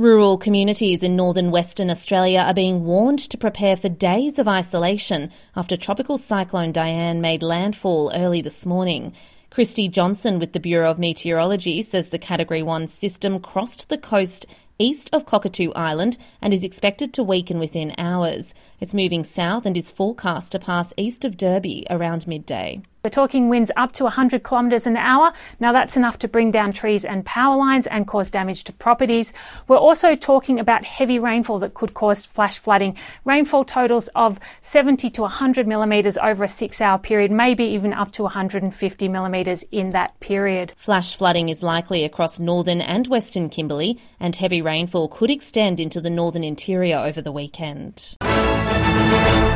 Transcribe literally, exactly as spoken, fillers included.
Rural communities in northern Western Australia are being warned to prepare for days of isolation after Tropical Cyclone Diane made landfall early this morning. Christy Johnson with the Bureau of Meteorology says the Category one system crossed the coast east of Cockatoo Island and is expected to weaken within hours. It's moving south and is forecast to pass east of Derby around midday. We're talking winds up to one hundred kilometres an hour. Now that's enough to bring down trees and power lines and cause damage to properties. We're also talking about heavy rainfall that could cause flash flooding. Rainfall totals of seventy to one hundred millimetres over a six-hour period, maybe even up to one hundred fifty millimetres in that period. Flash flooding is likely across northern and western Kimberley, and heavy rainfall could extend into the northern interior over the weekend.